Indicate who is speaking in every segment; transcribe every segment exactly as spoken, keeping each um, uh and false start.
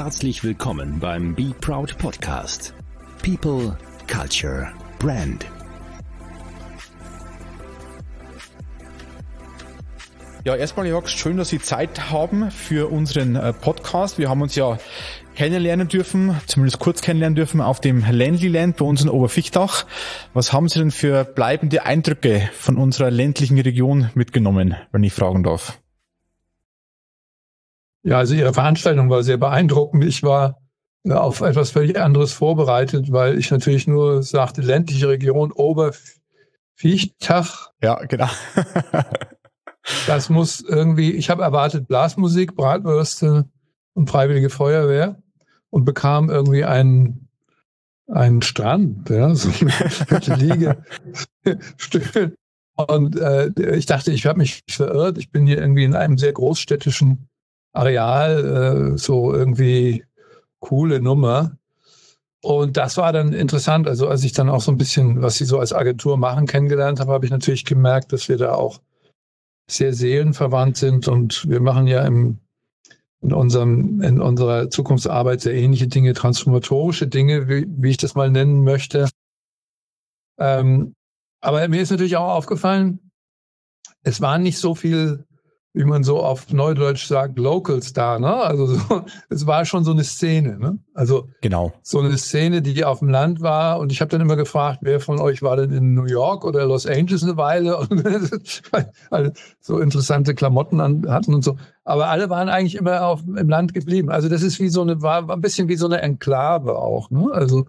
Speaker 1: Herzlich willkommen beim Be Proud Podcast. People, Culture, Brand.
Speaker 2: Ja, erstmal, Jörg, schön, dass Sie Zeit haben für unseren äh, Podcast. Wir haben uns ja kennenlernen dürfen, zumindest kurz kennenlernen dürfen, auf dem Ländli-Land bei uns in Oberfichtach. Was haben Sie denn für bleibende Eindrücke von unserer ländlichen Region mitgenommen, wenn ich fragen darf?
Speaker 3: Ja, also Ihre Veranstaltung war sehr beeindruckend. Ich war äh, auf etwas völlig anderes vorbereitet, weil ich natürlich nur sagte, ländliche Region Oberfichtach.
Speaker 2: Ja, genau.
Speaker 3: Das muss irgendwie, ich habe erwartet Blasmusik, Bratwürste und Freiwillige Feuerwehr und bekam irgendwie einen, einen Strand, ja, so mit Liegestühlen. Und äh, ich dachte, ich habe mich verirrt. Ich bin hier irgendwie in einem sehr großstädtischen Areal, äh, so irgendwie coole Nummer. Und das war dann interessant. Also als ich dann auch so ein bisschen, was sie so als Agentur machen, kennengelernt habe, habe ich natürlich gemerkt, dass wir da auch sehr seelenverwandt sind, und wir machen ja im, in, unserem, in unserer Zukunftsarbeit sehr ähnliche Dinge, transformatorische Dinge, wie, wie ich das mal nennen möchte. Ähm, aber mir ist natürlich auch aufgefallen, es war nicht so viel, wie man so auf Neudeutsch sagt, Locals da, ne? Also so, es war schon so eine Szene, ne? Also
Speaker 2: genau.
Speaker 3: So eine Szene, die auf dem Land war, und ich habe dann immer gefragt, wer von euch war denn in New York oder Los Angeles eine Weile, und weil so interessante Klamotten an, hatten und so. Aber alle waren eigentlich immer auf, im Land geblieben. Also das ist wie so eine, war ein bisschen wie so eine Enklave auch, ne? Also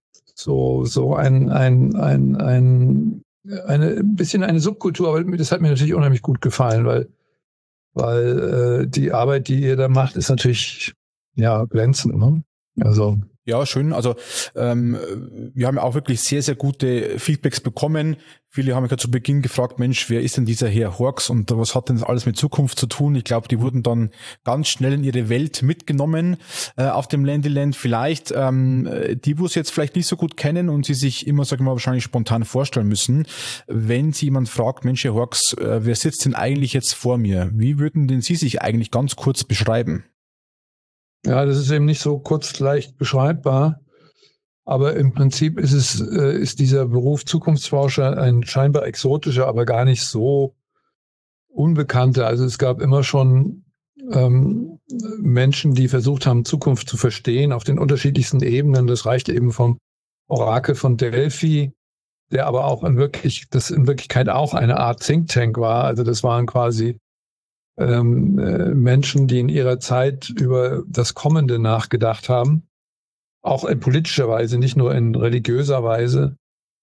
Speaker 3: so so ein ein ein ein eine ein bisschen eine Subkultur, aber das hat mir natürlich unheimlich gut gefallen, weil weil äh, die Arbeit, die ihr da macht, ist natürlich ja glänzend, ne? Also
Speaker 2: ja, schön. Also ähm, wir haben auch wirklich sehr, sehr gute Feedbacks bekommen. Viele haben mich ja zu Beginn gefragt, Mensch, wer ist denn dieser Herr Horks und was hat denn das alles mit Zukunft zu tun? Ich glaube, die wurden dann ganz schnell in ihre Welt mitgenommen äh, auf dem Ländli-Land. Vielleicht ähm, die, wo sie jetzt vielleicht nicht so gut kennen und sie sich immer, sagen wir mal, wahrscheinlich spontan vorstellen müssen, wenn sie jemand fragt, Mensch, Herr Horks, äh, wer sitzt denn eigentlich jetzt vor mir? Wie würden denn Sie sich eigentlich ganz kurz beschreiben?
Speaker 3: Ja, das ist eben nicht so kurz leicht beschreibbar. Aber im Prinzip ist es, äh, ist dieser Beruf Zukunftsforscher ein scheinbar exotischer, aber gar nicht so unbekannter. Also es gab immer schon ähm, Menschen, die versucht haben, Zukunft zu verstehen auf den unterschiedlichsten Ebenen. Das reichte eben vom Orakel von Delphi, der aber auch in wirklich, das in Wirklichkeit auch eine Art Think Tank war. Also das waren quasi Ähm, äh, Menschen, die in ihrer Zeit über das Kommende nachgedacht haben, auch in politischer Weise, nicht nur in religiöser Weise,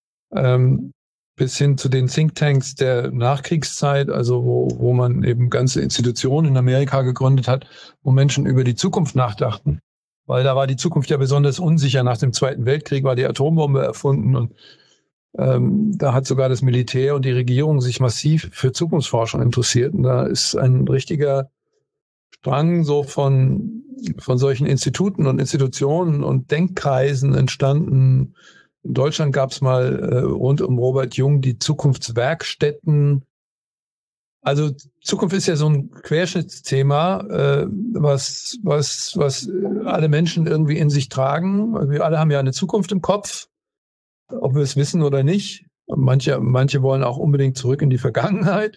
Speaker 3: ähm, bis hin zu den Thinktanks der Nachkriegszeit, also wo, wo man eben ganze Institutionen in Amerika gegründet hat, wo Menschen über die Zukunft nachdachten, weil da war die Zukunft ja besonders unsicher. Nach dem Zweiten Weltkrieg war die Atombombe erfunden, und Ähm, da hat sogar das Militär und die Regierung sich massiv für Zukunftsforschung interessiert. Und da ist ein richtiger Strang so von, von solchen Instituten und Institutionen und Denkkreisen entstanden. In Deutschland gab es mal äh, rund um Robert Jung die Zukunftswerkstätten. Also Zukunft ist ja so ein Querschnittsthema, äh, was, was, was alle Menschen irgendwie in sich tragen. Wir alle haben ja eine Zukunft im Kopf, ob wir es wissen oder nicht. Manche, manche wollen auch unbedingt zurück in die Vergangenheit.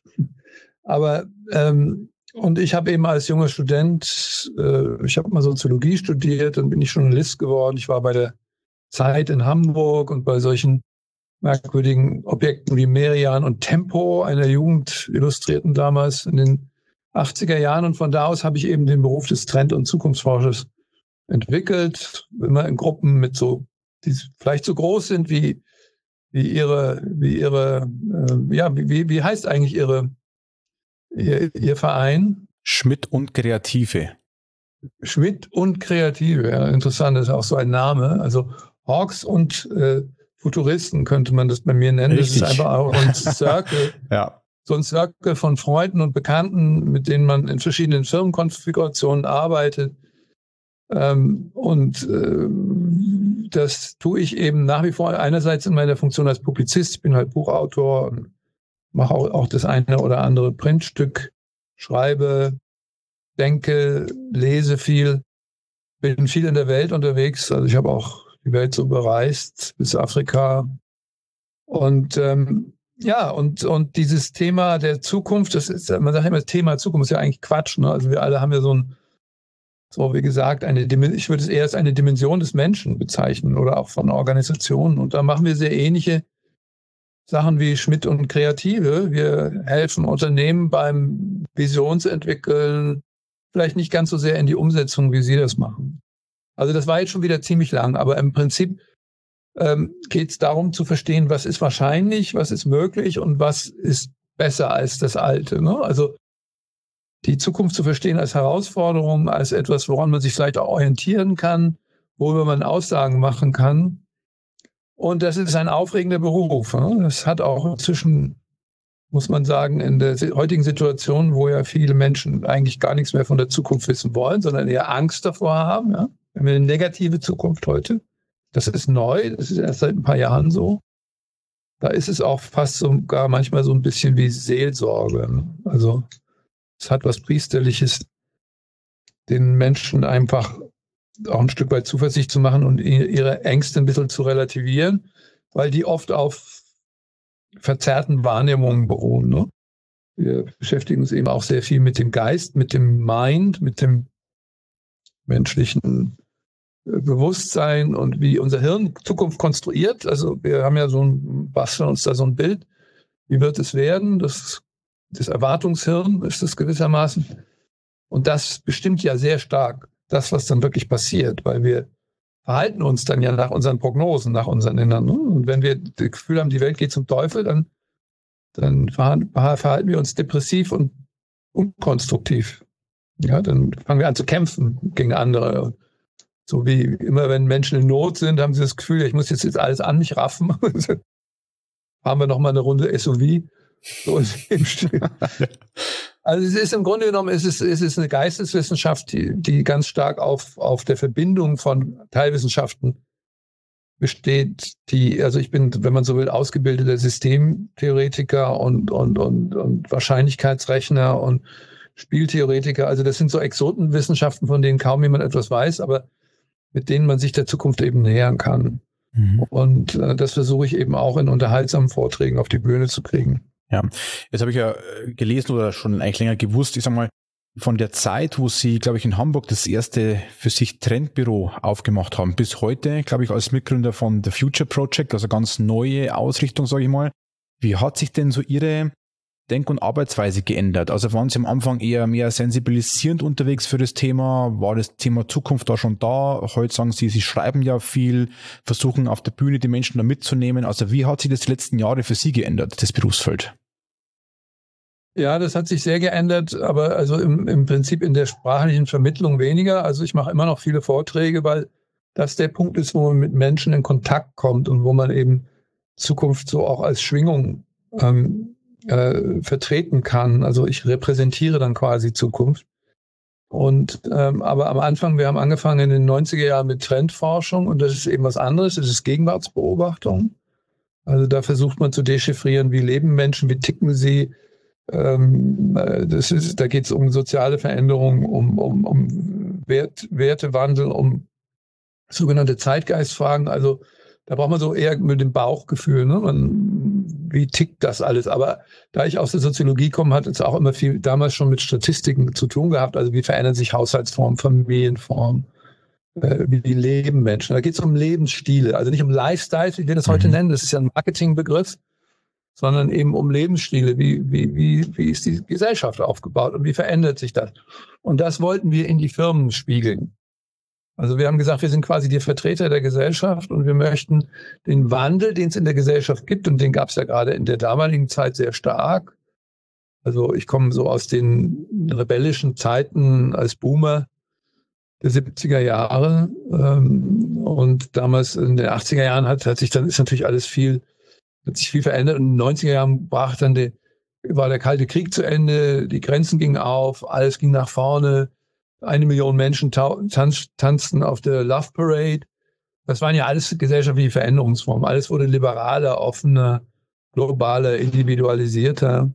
Speaker 3: Aber ähm, und ich habe eben als junger Student, äh, ich habe mal Soziologie studiert, dann bin ich Journalist geworden. Ich war bei der Zeit in Hamburg und bei solchen merkwürdigen Objekten wie Merian und Tempo, einer Jugend illustrierten damals in den achtziger Jahren. Und von da aus habe ich eben den Beruf des Trend- und Zukunftsforschers entwickelt, immer in Gruppen mit so, die vielleicht so groß sind wie, wie ihre, wie ihre, äh, ja, wie, wie heißt eigentlich ihre, ihr, ihr Verein?
Speaker 2: Schmidt und Kreative.
Speaker 3: Schmidt und Kreative, ja, interessant, das ist auch so ein Name. Also Hawks und äh, Futuristen könnte man das bei mir nennen.
Speaker 2: Richtig.
Speaker 3: Das ist einfach auch ein Circle.
Speaker 2: Ja.
Speaker 3: So ein Circle von Freunden und Bekannten, mit denen man in verschiedenen Firmenkonfigurationen arbeitet. Ähm, und äh, das tue ich eben nach wie vor einerseits in meiner Funktion als Publizist. Ich bin halt Buchautor und mache auch, auch das eine oder andere Printstück, schreibe, denke, lese viel. bin viel in der Welt unterwegs. Also ich habe auch die Welt so bereist, bis Afrika. Und ähm, ja, und, und dieses Thema der Zukunft, das ist, man sagt immer, das Thema Zukunft ist ja eigentlich Quatsch. Ne? Also wir alle haben ja so ein, so wie gesagt, eine, ich würde es eher als eine Dimension des Menschen bezeichnen oder auch von Organisationen. Und da machen wir sehr ähnliche Sachen wie Schmidt und Kreative. Wir helfen Unternehmen beim Visionsentwickeln, vielleicht nicht ganz so sehr in die Umsetzung, wie Sie das machen. Also das war jetzt schon wieder ziemlich lang, aber im Prinzip ähm, geht es darum zu verstehen, was ist wahrscheinlich, was ist möglich und was ist besser als das Alte. Ne? Also die Zukunft zu verstehen als Herausforderung, als etwas, woran man sich vielleicht auch orientieren kann, worüber man Aussagen machen kann. Und das ist ein aufregender Beruf. Ne? Das hat auch inzwischen, muss man sagen, in der heutigen Situation, wo ja viele Menschen eigentlich gar nichts mehr von der Zukunft wissen wollen, sondern eher Angst davor haben. Ja? Wir haben eine negative Zukunft heute. Das ist neu, das ist erst seit ein paar Jahren so. Da ist es auch fast sogar manchmal so ein bisschen wie Seelsorge. Ne? Also es hat was Priesterliches, den Menschen einfach auch ein Stück weit Zuversicht zu machen und ihre Ängste ein bisschen zu relativieren, weil die oft auf verzerrten Wahrnehmungen beruhen. Ne? Wir beschäftigen uns eben auch sehr viel mit dem Geist, mit dem Mind, mit dem menschlichen Bewusstsein und wie unser Hirn Zukunft konstruiert. Also wir haben ja so ein, basteln uns da so ein Bild. Wie wird es werden? Das, das Erwartungshirn ist das gewissermaßen. Und das bestimmt ja sehr stark das, was dann wirklich passiert, weil wir verhalten uns dann ja nach unseren Prognosen, nach unseren Innern. Ne? Und wenn wir das Gefühl haben, die Welt geht zum Teufel, dann, dann verhalten wir uns depressiv und unkonstruktiv. Ja, dann fangen wir an zu kämpfen gegen andere. So wie immer, wenn Menschen in Not sind, haben sie das Gefühl, ich muss jetzt, jetzt alles an mich raffen. Haben wir noch mal eine Runde S U V. So im Stil. Also es ist im Grunde genommen, es ist, es ist eine Geisteswissenschaft, die, die ganz stark auf, auf der Verbindung von Teilwissenschaften besteht. Die, also ich bin, wenn man so will, ausgebildeter Systemtheoretiker und, und, und, und Wahrscheinlichkeitsrechner und Spieltheoretiker. Also das sind so Exotenwissenschaften, von denen kaum jemand etwas weiß, aber mit denen man sich der Zukunft eben nähern kann. Mhm. Und äh, das versuche ich eben auch in unterhaltsamen Vorträgen auf die Bühne zu kriegen.
Speaker 2: Ja, jetzt habe ich ja gelesen oder schon eigentlich länger gewusst, ich sag mal, von der Zeit, wo Sie, glaube ich, in Hamburg das erste für sich Trendbüro aufgemacht haben, bis heute, glaube ich, als Mitgründer von The Future Project, also ganz neue Ausrichtung, sage ich mal. Wie hat sich denn so Ihre Denk- und Arbeitsweise geändert? Also waren Sie am Anfang eher mehr sensibilisierend unterwegs für das Thema? War das Thema Zukunft da schon da? Heute sagen Sie, Sie schreiben ja viel, versuchen auf der Bühne die Menschen da mitzunehmen. Also wie hat sich das die letzten Jahre für Sie geändert, das Berufsfeld?
Speaker 3: Ja, das hat sich sehr geändert, aber also im, im Prinzip in der sprachlichen Vermittlung weniger. Also ich mache immer noch viele Vorträge, weil das der Punkt ist, wo man mit Menschen in Kontakt kommt und wo man eben Zukunft so auch als Schwingung ähm, äh, vertreten kann. Also ich repräsentiere dann quasi Zukunft. Und ähm, aber am Anfang, wir haben angefangen in den neunziger Jahren mit Trendforschung und das ist eben was anderes, das ist Gegenwartsbeobachtung. Also da versucht man zu dechiffrieren, wie leben Menschen, wie ticken sie. Ähm, das ist, da geht es um soziale Veränderungen, um, um, um Wert, Wertewandel, um sogenannte Zeitgeistfragen. Also da braucht man so eher mit dem Bauchgefühl, ne? Man, wie tickt das alles? Aber da ich aus der Soziologie komme, hat es auch immer viel damals schon mit Statistiken zu tun gehabt. Also wie verändern sich Haushaltsformen, Familienformen, äh, wie, wie leben Menschen? Da geht es um Lebensstile, also nicht um Lifestyle, wie wir das heute nennen. Das ist ja ein Marketingbegriff, sondern eben um Lebensstile. Wie, wie, wie, wie ist die Gesellschaft aufgebaut und wie verändert sich das? Und das wollten wir in die Firmen spiegeln. Also wir haben gesagt, wir sind quasi die Vertreter der Gesellschaft und wir möchten den Wandel, den es in der Gesellschaft gibt, und den gab es ja gerade in der damaligen Zeit sehr stark. Also ich komme so aus den rebellischen Zeiten als Boomer der siebziger Jahre und damals in den achtziger Jahren hat, hat sich dann ist natürlich alles viel hat sich viel verändert und in den neunziger Jahren brach dann der, war der Kalte Krieg zu Ende, die Grenzen gingen auf, alles ging nach vorne. Eine Million Menschen tanz, tanzten auf der Love Parade. Das waren ja alles gesellschaftliche Veränderungsformen. Alles wurde liberaler, offener, globaler, individualisierter.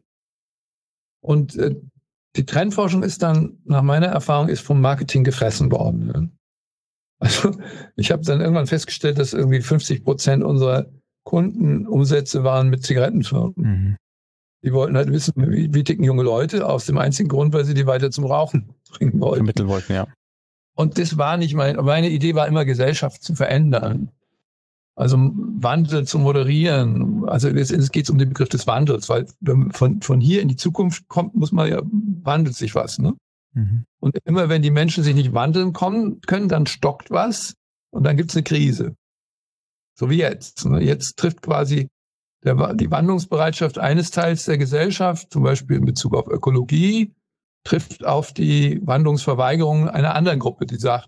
Speaker 3: Und äh, die Trendforschung ist dann, nach meiner Erfahrung, ist vom Marketing gefressen worden. Ne? Also ich habe dann irgendwann festgestellt, dass irgendwie fünfzig Prozent unserer Kundenumsätze waren mit Zigarettenfirmen. Mhm. Die wollten halt wissen, wie, wie ticken junge Leute, aus dem einzigen Grund, weil sie die weiter zum Rauchen bringen wollten.
Speaker 2: Vermitteln wollten, ja.
Speaker 3: Und das war nicht mein, meine Idee war immer, Gesellschaft zu verändern. Also Wandel zu moderieren. Also es, es geht um den Begriff des Wandels, weil wenn man von, von hier in die Zukunft kommt, muss man ja, wandelt sich was, ne? Mhm. Und immer wenn die Menschen sich nicht wandeln kommen, können, dann stockt was und dann gibt's eine Krise. So wie jetzt. Ne? Jetzt trifft quasi der, die Wandlungsbereitschaft eines Teils der Gesellschaft, zum Beispiel in Bezug auf Ökologie, trifft auf die Wandlungsverweigerung einer anderen Gruppe, die sagt,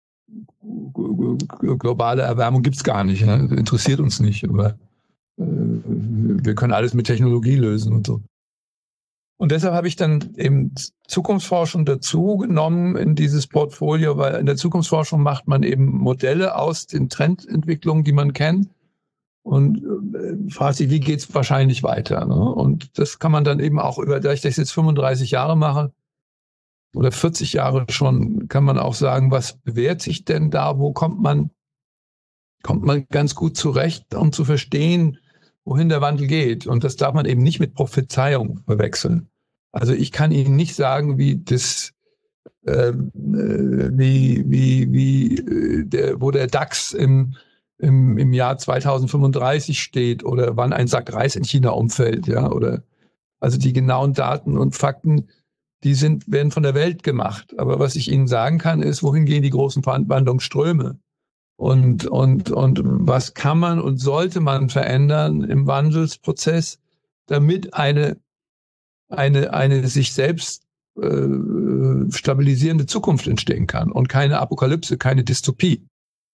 Speaker 3: globale Erwärmung gibt's gar nicht, ne? Interessiert uns nicht, aber äh, wir können alles mit Technologie lösen und so. Und deshalb habe ich dann eben Zukunftsforschung dazu genommen in dieses Portfolio, weil in der Zukunftsforschung macht man eben Modelle aus den Trendentwicklungen, die man kennt und äh, fragt sich, wie geht's wahrscheinlich weiter, ne? Und das kann man dann eben auch über, da ich das jetzt fünfunddreißig Jahre mache, oder vierzig Jahre schon, kann man auch sagen, was bewährt sich denn da? Wo kommt man, kommt man ganz gut zurecht, um zu verstehen, wohin der Wandel geht? Und das darf man eben nicht mit Prophezeiung verwechseln. Also ich kann Ihnen nicht sagen, wie das, äh, wie, wie, wie, äh, der, wo der DAX im, im, im Jahr zweitausendfünfunddreißig steht oder wann ein Sack Reis in China umfällt, ja, oder, also die genauen Daten und Fakten, die sind, werden von der Welt gemacht. Aber was ich Ihnen sagen kann, ist, wohin gehen die großen Wandlungsströme? Und, und, und was kann man und sollte man verändern im Wandelsprozess, damit eine, eine, eine sich selbst äh, stabilisierende Zukunft entstehen kann und keine Apokalypse, keine Dystopie.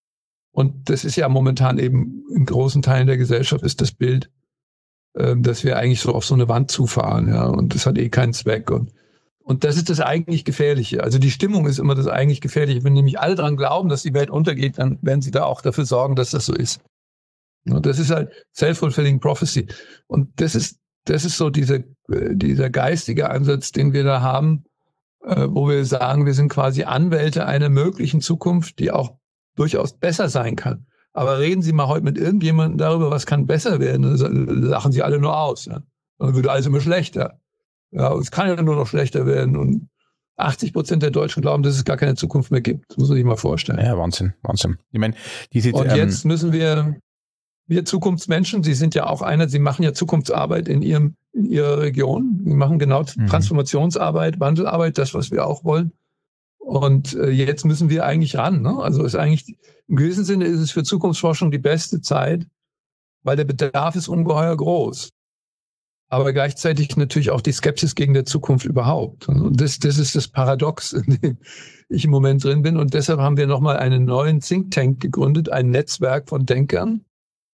Speaker 3: Und das ist ja momentan eben in großen Teilen der Gesellschaft ist das Bild, äh, dass wir eigentlich so auf so eine Wand zufahren, ja, und das hat eh keinen Zweck. Und Und das ist das eigentlich Gefährliche. Also die Stimmung ist immer das eigentlich Gefährliche. Wenn nämlich alle dran glauben, dass die Welt untergeht, dann werden sie da auch dafür sorgen, dass das so ist. Und das ist halt self-fulfilling prophecy. Und das ist, das ist so dieser, dieser geistige Ansatz, den wir da haben, äh, wo wir sagen, wir sind quasi Anwälte einer möglichen Zukunft, die auch durchaus besser sein kann. Aber reden Sie mal heute mit irgendjemandem darüber, was kann besser werden, dann lachen Sie alle nur aus. Ja? Dann wird alles immer schlechter. Ja, es kann ja nur noch schlechter werden und achtzig Prozent der Deutschen glauben, dass es gar keine Zukunft mehr gibt. Das muss man sich mal vorstellen.
Speaker 2: Ja, Wahnsinn, Wahnsinn. Ich meine, diese,
Speaker 3: und
Speaker 2: ähm,
Speaker 3: jetzt müssen wir, wir Zukunftsmenschen, Sie sind ja auch einer, Sie machen ja Zukunftsarbeit in Ihrem, in Ihrer Region. Sie machen genau mhm. Transformationsarbeit, Wandelarbeit, das, was wir auch wollen. Und äh, jetzt müssen wir eigentlich ran. Ne? Also ist eigentlich, im gewissen Sinne ist es für Zukunftsforschung die beste Zeit, weil der Bedarf ist ungeheuer groß. Aber gleichzeitig natürlich auch die Skepsis gegen die Zukunft überhaupt. Und das, das ist das Paradox, in dem ich im Moment drin bin. Und deshalb haben wir nochmal einen neuen Think Tank gegründet, ein Netzwerk von Denkern.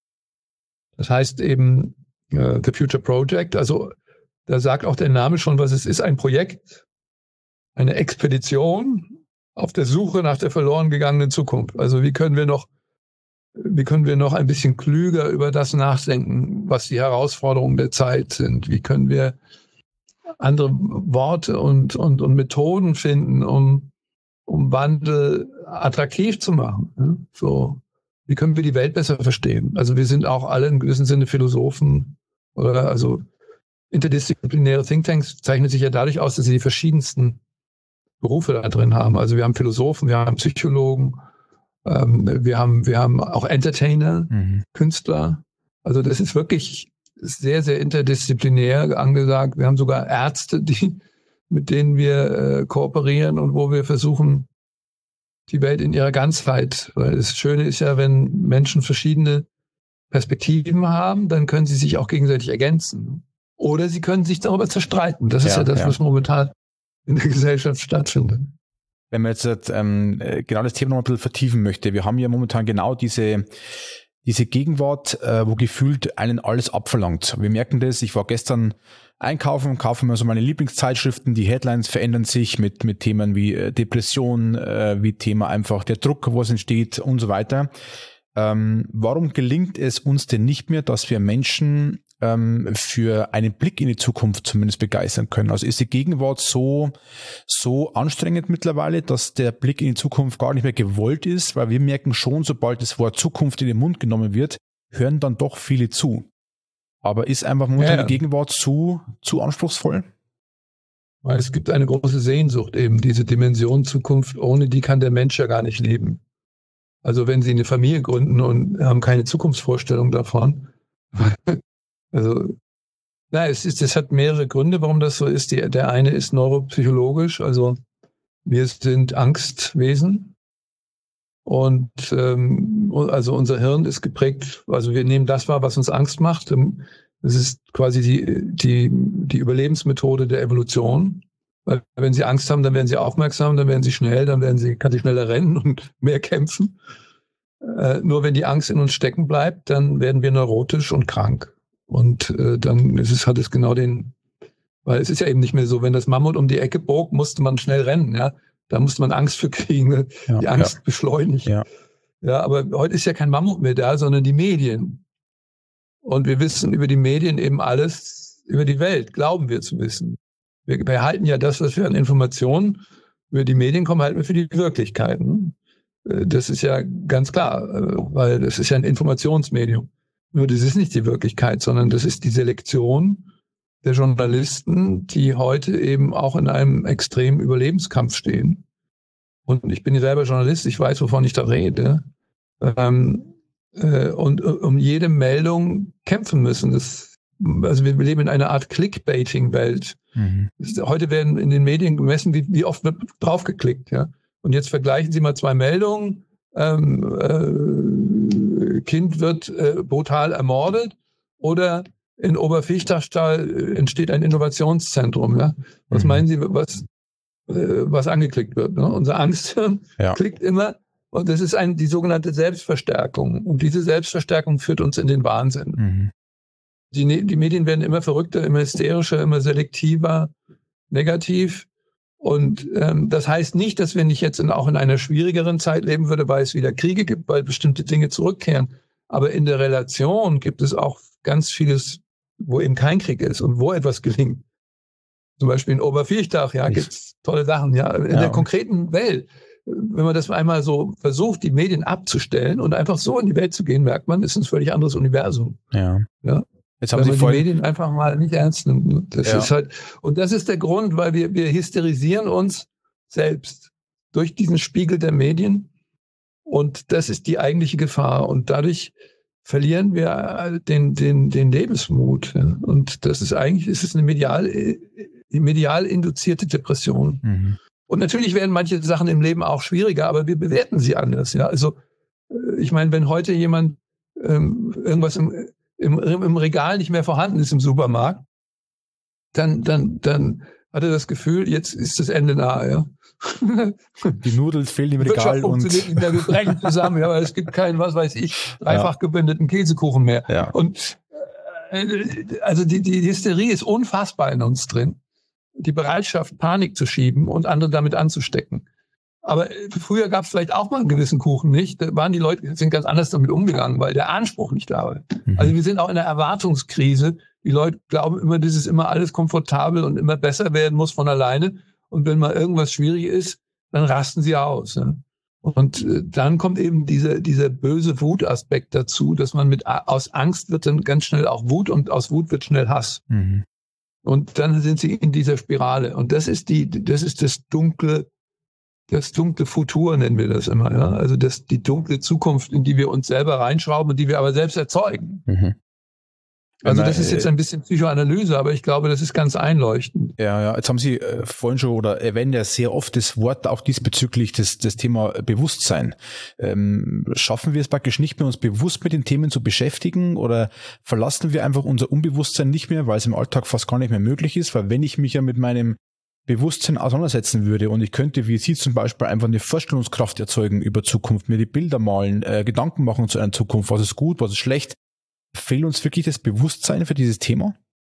Speaker 3: Das heißt eben äh, The Future Project. Also da sagt auch der Name schon, was es ist. Ein Projekt, eine Expedition auf der Suche nach der verloren gegangenen Zukunft. Also wie können wir noch Wie können wir noch ein bisschen klüger über das nachdenken, was die Herausforderungen der Zeit sind? Wie können wir andere Worte und, und, und Methoden finden, um, um Wandel attraktiv zu machen? Ja? So, wie können wir die Welt besser verstehen? Also wir sind auch alle in gewissem Sinne Philosophen oder also interdisziplinäre Thinktanks zeichnen sich ja dadurch aus, dass sie die verschiedensten Berufe da drin haben. Also wir haben Philosophen, wir haben Psychologen, Wir haben, wir haben auch Entertainer, mhm. Künstler. Also das ist wirklich sehr, sehr interdisziplinär angesagt. Wir haben sogar Ärzte, die, mit denen wir äh, kooperieren und wo wir versuchen, die Welt in ihrer Ganzheit. Weil das Schöne ist ja, wenn Menschen verschiedene Perspektiven haben, dann können sie sich auch gegenseitig ergänzen. Oder sie können sich darüber zerstreiten. Das ja, ist ja das, ja. was momentan in der Gesellschaft stattfindet.
Speaker 2: Wenn man jetzt ähm, genau das Thema noch ein bisschen vertiefen möchte, wir haben ja momentan genau diese diese Gegenwart, äh, wo gefühlt einen alles abverlangt. Wir merken das, ich war gestern einkaufen, kaufe mir so meine Lieblingszeitschriften, die Headlines verändern sich mit mit Themen wie äh, Depression, äh, wie Thema einfach der Druck, wo es entsteht und so weiter. Ähm, warum gelingt es uns denn nicht mehr, dass wir Menschen ähm, für einen Blick in die Zukunft zumindest begeistern können. Also ist die Gegenwart so, so anstrengend mittlerweile, dass der Blick in die Zukunft gar nicht mehr gewollt ist, weil wir merken schon, sobald das Wort Zukunft in den Mund genommen wird, hören dann doch viele zu. Aber ist einfach momentan ja, ja. die Gegenwart zu, zu anspruchsvoll?
Speaker 3: Es gibt eine große Sehnsucht eben, diese Dimension Zukunft, ohne die kann der Mensch ja gar nicht leben. Also wenn Sie eine Familie gründen und haben keine Zukunftsvorstellung davon, also na, es ist, es hat mehrere Gründe, warum das so ist. Die, der eine ist neuropsychologisch, also wir sind Angstwesen und ähm, also unser Hirn ist geprägt, also wir nehmen das wahr, was uns Angst macht. Das ist quasi die, die, die Überlebensmethode der Evolution. Weil wenn Sie Angst haben, dann werden Sie aufmerksam, dann werden Sie schnell, dann werden Sie, kann Sie schneller rennen und mehr kämpfen. Äh, nur wenn die Angst in uns stecken bleibt, dann werden wir neurotisch und krank. Und äh, dann ist es, hat es genau den, weil es ist ja eben nicht mehr so, wenn das Mammut um die Ecke bog, musste man schnell rennen, ja. Da musste man Angst für kriegen, ne? Ja, die Angst ja. beschleunigt. Ja. ja, aber heute ist ja kein Mammut mehr da, sondern die Medien. Und wir wissen über die Medien eben alles über die Welt, glauben wir zu wissen. Wir behalten ja das, was wir an Informationen über die Medien kommen, halten wir für die Wirklichkeit. Das ist ja ganz klar, weil das ist ja ein Informationsmedium. Nur das ist nicht die Wirklichkeit, sondern das ist die Selektion der Journalisten, die heute eben auch in einem extremen Überlebenskampf stehen. Und ich bin ja selber Journalist, ich weiß, wovon ich da rede. Ähm, äh, und um jede Meldung kämpfen müssen. Das, also wir leben in einer Art Clickbaiting-Welt. Mhm. Heute werden in den Medien gemessen, wie, wie oft wird draufgeklickt. Ja? Und jetzt vergleichen Sie mal zwei Meldungen. Ähm, äh, Kind wird äh, brutal ermordet oder in Oberfichterstall entsteht ein Innovationszentrum. Ja? Was mhm. meinen Sie, was, äh, was angeklickt wird? Ne? Unser Angsthirn ja. klickt immer und das ist ein, die sogenannte Selbstverstärkung. Und diese Selbstverstärkung führt uns in den Wahnsinn. Mhm. Die, die Medien werden immer verrückter, immer hysterischer, immer selektiver, negativ. Und ähm, das heißt nicht, dass wir nicht jetzt in, auch in einer schwierigeren Zeit leben würden, weil es wieder Kriege gibt, weil bestimmte Dinge zurückkehren. Aber in der Relation gibt es auch ganz vieles, wo eben kein Krieg ist und wo etwas gelingt. Zum Beispiel in Oberviechtach, ja, gibt es tolle Sachen. Ja, in ja. der konkreten Welt, wenn man das einmal so versucht, die Medien abzustellen und einfach so in die Welt zu gehen, merkt man, es ist ein völlig anderes Universum. Ja. ja.
Speaker 2: Jetzt haben
Speaker 3: wenn
Speaker 2: Sie
Speaker 3: man
Speaker 2: vorhin
Speaker 3: die Medien einfach mal nicht ernst nimmt. Das ja. ist halt, und das ist der Grund, weil wir, wir hysterisieren uns selbst durch diesen Spiegel der Medien. Und das ist die eigentliche Gefahr. Und dadurch verlieren wir den, den, den Lebensmut. Und das ist eigentlich, ist es eine medial, medial induzierte Depression. Mhm. Und natürlich werden manche Sachen im Leben auch schwieriger, aber wir bewerten sie anders. Ja, also, ich meine, wenn heute jemand ähm, irgendwas im, im, im Regal nicht mehr vorhanden ist im Supermarkt, dann, dann, dann hat er das Gefühl, jetzt ist das Ende nahe. Ja.
Speaker 2: Die Nudeln fehlen im Regal und
Speaker 3: nicht mehr, wir brechen zusammen, ja, weil es gibt keinen, was weiß ich, dreifach ja. gebündeten Käsekuchen mehr. Ja. Und äh, also die, die Hysterie ist unfassbar in uns drin. Die Bereitschaft, Panik zu schieben und andere damit anzustecken. Aber früher gab es vielleicht auch mal einen gewissen Kuchen nicht. Da waren die Leute sind ganz anders damit umgegangen, weil der Anspruch nicht da war. Mhm. Also wir sind auch in einer Erwartungskrise. Die Leute glauben immer, dass es immer alles komfortabel und immer besser werden muss von alleine. Und wenn mal irgendwas schwierig ist, dann rasten sie aus. Ja. Und äh, dann kommt eben dieser, dieser böse Wutaspekt dazu, dass man mit aus Angst wird dann ganz schnell auch Wut und aus Wut wird schnell Hass. Mhm. Und dann sind sie in dieser Spirale. Und das ist die, das ist das dunkle, das dunkle Futur nennen wir das immer. Ja? Also das, die dunkle Zukunft, in die wir uns selber reinschrauben und die wir aber selbst erzeugen. Mhm. Also das ist jetzt ein bisschen Psychoanalyse, aber ich glaube, das ist ganz einleuchtend.
Speaker 2: Ja, ja. Jetzt haben Sie äh, vorhin schon oder erwähnen ja sehr oft das Wort auch diesbezüglich das, das Thema Bewusstsein. Ähm, schaffen wir es praktisch nicht mehr, uns bewusst mit den Themen zu beschäftigen oder verlassen wir einfach unser Unbewusstsein nicht mehr, weil es im Alltag fast gar nicht mehr möglich ist? Weil wenn ich mich ja mit meinem Bewusstsein auseinandersetzen würde und ich könnte, wie Sie zum Beispiel, einfach eine Vorstellungskraft erzeugen über Zukunft, mir die Bilder malen, äh, Gedanken machen zu einer Zukunft, was ist gut, was ist schlecht, fehlt uns wirklich das Bewusstsein für dieses Thema?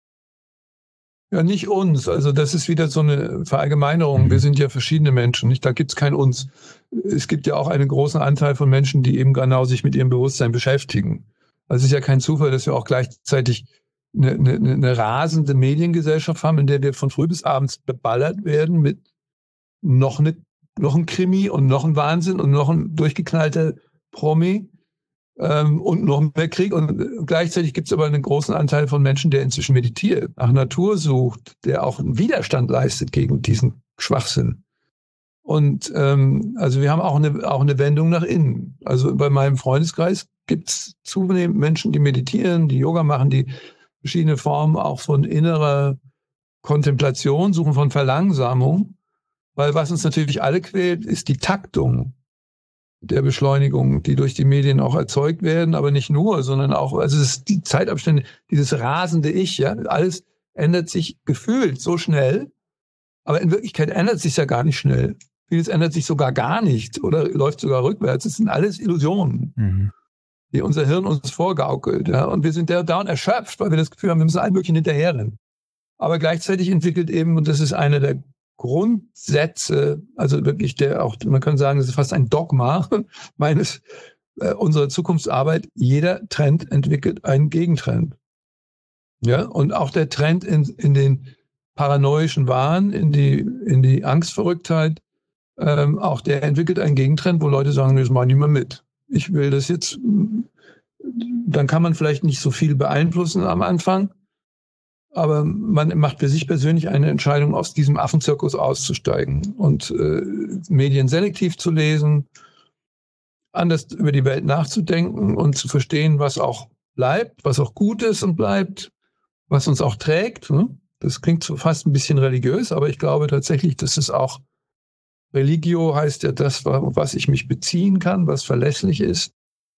Speaker 3: Ja, nicht uns. Also das ist wieder so eine Verallgemeinerung. Mhm. Wir sind ja verschiedene Menschen. Nicht? Da gibt es kein uns. Es gibt ja auch einen großen Anteil von Menschen, die eben genau sich mit ihrem Bewusstsein beschäftigen. Also es ist ja kein Zufall, dass wir auch gleichzeitig eine, eine, eine rasende Mediengesellschaft haben, in der wir von früh bis abends beballert werden mit noch, eine, noch ein Krimi und noch ein Wahnsinn und noch ein durchgeknallter Promi ähm, und noch mehr Krieg. Und gleichzeitig gibt es aber einen großen Anteil von Menschen, der inzwischen meditiert, nach Natur sucht, der auch einen Widerstand leistet gegen diesen Schwachsinn. Und ähm, also wir haben auch eine, auch eine Wendung nach innen. Also bei meinem Freundeskreis gibt es zunehmend Menschen, die meditieren, die Yoga machen, die verschiedene Formen auch von innerer Kontemplation suchen, von Verlangsamung. Weil was uns natürlich alle quält, ist die Taktung der Beschleunigung, die durch die Medien auch erzeugt werden, aber nicht nur, sondern auch, also es ist die Zeitabstände, dieses rasende Ich, ja, alles ändert sich gefühlt so schnell, aber in Wirklichkeit ändert sich ja gar nicht schnell. Vieles ändert sich sogar gar nicht oder läuft sogar rückwärts. Es sind alles Illusionen, mhm. die unser Hirn uns vorgaukelt. Ja? Und wir sind da dauernd erschöpft, weil wir das Gefühl haben, wir müssen allen möglichen hinterherrennen. Aber gleichzeitig entwickelt eben, und das ist einer der Grundsätze, also wirklich der auch, man kann sagen, das ist fast ein Dogma meines, äh, unserer Zukunftsarbeit, jeder Trend entwickelt einen Gegentrend. Ja, und auch der Trend in, in den paranoischen Wahn, in die, in die Angstverrücktheit, ähm, auch der entwickelt einen Gegentrend, wo Leute sagen, das mache ich nicht mehr mit. Ich will das jetzt, dann kann man vielleicht nicht so viel beeinflussen am Anfang, aber man macht für sich persönlich eine Entscheidung, aus diesem Affenzirkus auszusteigen und äh, Medien selektiv zu lesen, anders über die Welt nachzudenken und zu verstehen, was auch bleibt, was auch gut ist und bleibt, was uns auch trägt. Ne? Das klingt so fast ein bisschen religiös, aber ich glaube tatsächlich, dass es auch Religio heißt ja das, auf was ich mich beziehen kann, was verlässlich ist.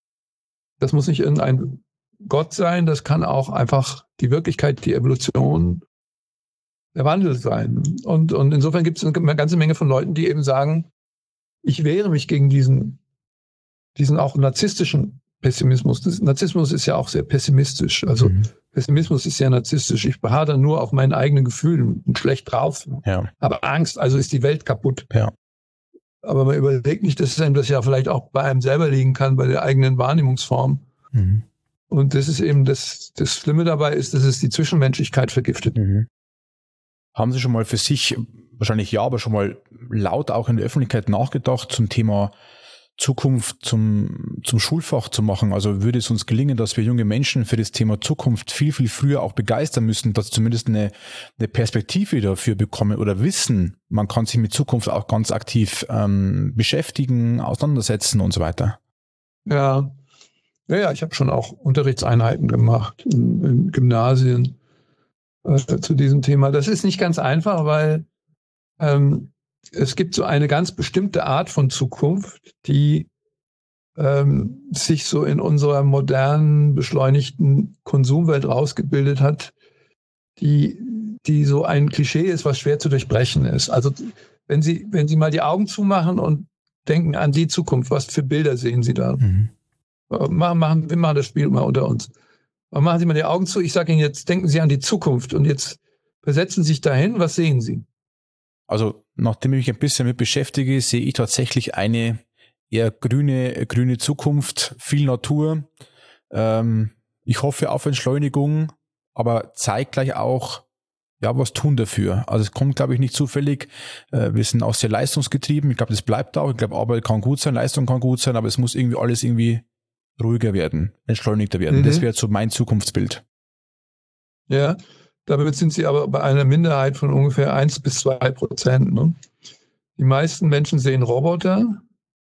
Speaker 3: Das muss nicht irgendein Gott sein, das kann auch einfach die Wirklichkeit, die Evolution, der Wandel sein. Und, und insofern gibt es eine ganze Menge von Leuten, die eben sagen, ich wehre mich gegen diesen, diesen auch narzisstischen Pessimismus. Das, Narzissmus ist ja auch sehr pessimistisch. Also mhm. Pessimismus ist sehr narzisstisch. Ich beharre dann nur auf meinen eigenen Gefühlen und schlecht drauf. Ja. Habe Angst, also ist die Welt kaputt.
Speaker 2: Ja.
Speaker 3: Aber man überlegt nicht, dass einem das ja vielleicht auch bei einem selber liegen kann, bei der eigenen Wahrnehmungsform. Mhm. Und das ist eben das, das Schlimme dabei ist, dass es die Zwischenmenschlichkeit vergiftet.
Speaker 2: Mhm. Haben Sie schon mal für sich, wahrscheinlich ja, aber schon mal laut auch in der Öffentlichkeit nachgedacht zum Thema Zukunft zum, zum Schulfach zu machen? Also würde es uns gelingen, dass wir junge Menschen für das Thema Zukunft viel, viel früher auch begeistern müssen, dass zumindest eine, eine Perspektive dafür bekommen oder wissen, man kann sich mit Zukunft auch ganz aktiv ähm, beschäftigen, auseinandersetzen und so weiter?
Speaker 3: Ja, ja, ja ich habe schon auch Unterrichtseinheiten gemacht in, in Gymnasien äh, zu diesem Thema. Das ist nicht ganz einfach, weil ähm, es gibt so eine ganz bestimmte Art von Zukunft, die ähm, sich so in unserer modernen, beschleunigten Konsumwelt rausgebildet hat, die, die so ein Klischee ist, was schwer zu durchbrechen ist. Also wenn Sie, wenn Sie mal die Augen zumachen und denken an die Zukunft, was für Bilder sehen Sie da? Mhm. Machen, machen, wir machen das Spiel mal unter uns. Aber machen Sie mal die Augen zu, ich sage Ihnen jetzt, denken Sie an die Zukunft und jetzt versetzen Sie sich dahin, was sehen Sie?
Speaker 2: Also, nachdem ich mich ein bisschen damit beschäftige, sehe ich tatsächlich eine eher grüne, grüne Zukunft, viel Natur. Ähm, ich hoffe auf Entschleunigung, aber zeitgleich auch, ja, was tun dafür. Also es kommt, glaube ich, nicht zufällig. Äh, wir sind auch sehr leistungsgetrieben. Ich glaube, das bleibt auch. Ich glaube, Arbeit kann gut sein, Leistung kann gut sein, aber es muss irgendwie alles irgendwie ruhiger werden, entschleunigter werden. Mhm. Das wäre so mein Zukunftsbild.
Speaker 3: Ja. Damit sind Sie aber bei einer Minderheit von ungefähr eins bis zwei Prozent. Ne? Die meisten Menschen sehen Roboter,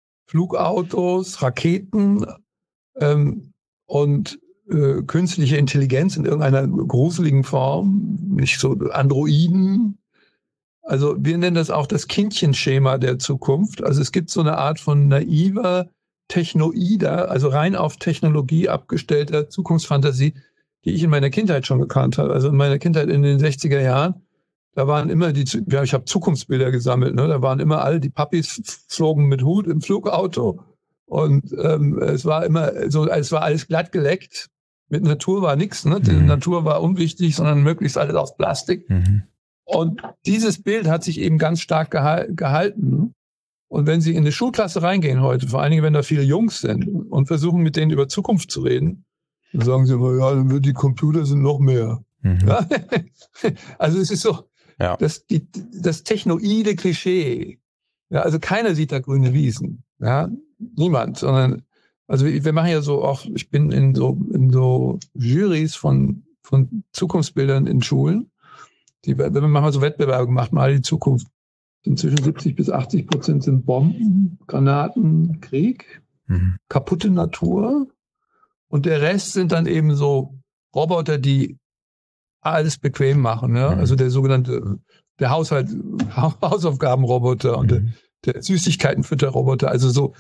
Speaker 3: Flugautos, Raketen ähm, und äh, künstliche Intelligenz in irgendeiner gruseligen Form, nicht so Androiden. Also wir nennen das auch das Kindchenschema der Zukunft. Also es gibt so eine Art von naiver, technoider, also rein auf Technologie abgestellter Zukunftsfantasie, die ich in meiner Kindheit schon gekannt habe. Also in meiner Kindheit in den sechziger Jahren, da waren immer die, ja, ich habe Zukunftsbilder gesammelt, ne? Da waren immer alle, die Papis flogen mit Hut im Flugauto und ähm, es war immer so, es war alles glatt geleckt. Mit Natur war nichts, ne? Die mhm. Natur war unwichtig, sondern möglichst alles aus Plastik. Mhm. Und dieses Bild hat sich eben ganz stark geha- gehalten. Und wenn Sie in eine Schulklasse reingehen heute, vor allen Dingen, wenn da viele Jungs sind und versuchen, mit denen über Zukunft zu reden, Dann sagen sie immer, ja, dann wird die Computer sind noch mehr. Mhm. Ja? Also es ist so, ja. das, die, das technoide Klischee. Ja, also keiner sieht da grüne Wiesen. Ja, niemand, sondern, also wir, wir machen ja so auch, ich bin in so, in so Jurys von, von Zukunftsbildern in Schulen. Die, wenn wir machen so Wettbewerbe gemacht, mal die Zukunft. Inzwischen siebzig bis achtzig Prozent sind Bomben, Granaten, Krieg, mhm. kaputte Natur. Und der Rest sind dann eben so Roboter, die alles bequem machen. Ja? Mhm. Also der sogenannte, der Haushalt, Hausaufgabenroboter mhm. und der, der Süßigkeitenfütterroboter. Also so